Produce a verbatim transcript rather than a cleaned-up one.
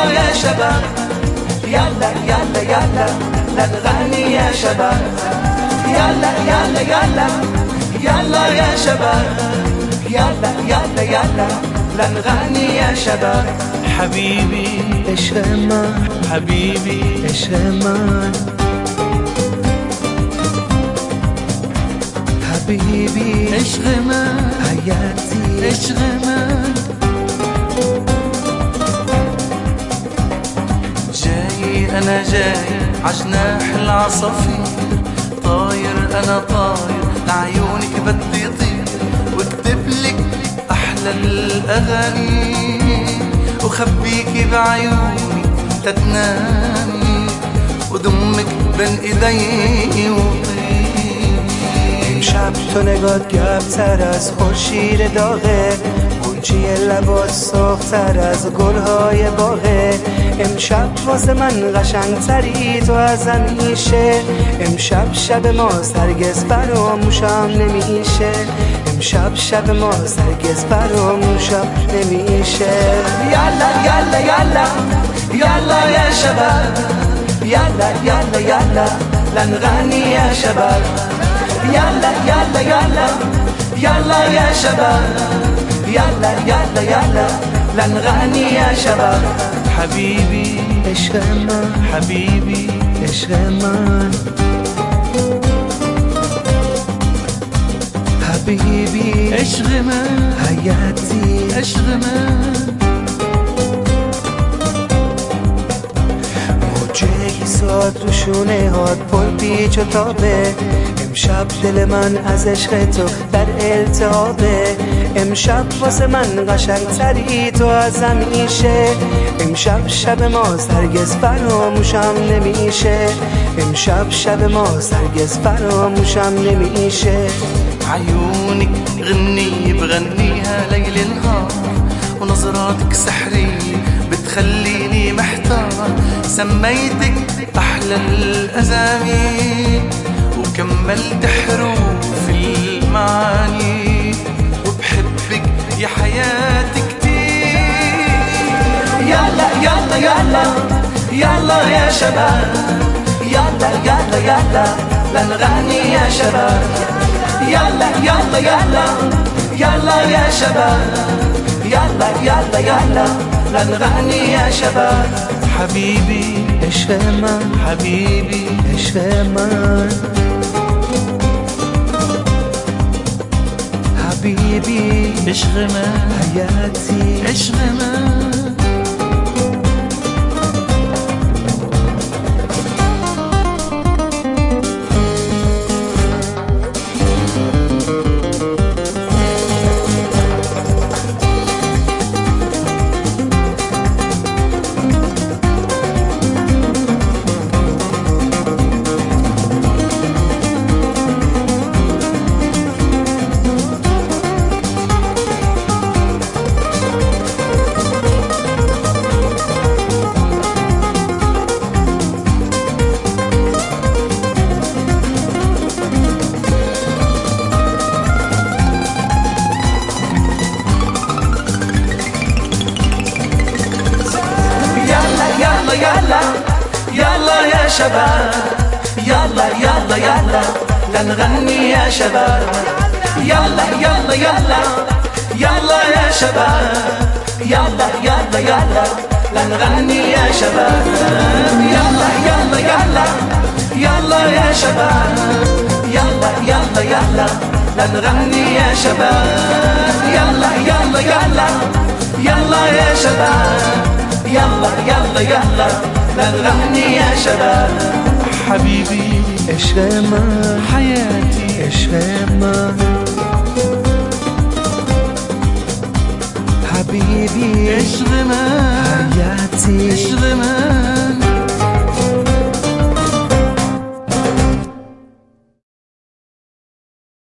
يلا يا شباب يلا يلا يلا لنغني يا شباب يلا يلا يلا يلا يا شباب يلا يلا يلا لنغني يا شباب حبيبي عشق من حبيبي عشق من حبيبي عشق من حياتي عشق من جاي أنا جاي عجناح العصافير طاير أنا طاير لعيونك بدي طير واكتب لك أحلى الأغاني وخبيكي بعيوني تتنامي ودمك بين ايدي وطير امشب تو نگات گرمتر از خورشید داغه گلچی لبات سرخ‌تر از گلهای باغه امشب واسه من قشنگتری تو از همیشه امشب شب ما هرگز فراموشم نمیشه امشب شب ما هرگز فراموشم نمیشه يلا يلا يلا يلا يا شباب يلا يلا يلا لنغني يا شباب يلا يلا يلا يلا يا شباب يلا يلا يلا لنغني يا شباب حبيبي عشق من حبيبي عشق من حبيبي عشق من حياتي عشق من موجه ساد تو شونه هات پل پیچ و تابه امشب دل من از عشق تو در التهابه امشب واسه من قشنگتری تو از همیشه امشب شب ما هرگز فراموشم نمیشه امشب شب ما هرگز فراموشم نمیشه عيونك غنية بغنيها ليل نهار ونظراتك سحرية بتخليني محتار سميتك أحلى الأزامي وكملت حروف المعاني وبحبك يا حياتي كتير يلا يلا يلا يلا يا شباب يلا يلا يلا لنغني يا شباب يلا يلا يلا يلا يا شباب يلا يلا يلا لنغني يا شباب حبيبي عشق من حبيبي عشق من حبيبي عشق من حياتي عشق من يلا يلا يا شباب يلا يلا يلا لنغني يا شباب يلا يلا يلا يلا يا شباب يلا يلا يلا لنغني يا شباب يلا يلا يلا يلا يا شباب يلا يلا يلا لنغني يا شباب يلا يلا يلا يلا يا شباب يلا يلا يلا لنغني يا شباب حبيبي عشق من حياتي عشق من حبيبي عشق من حياتي عشق من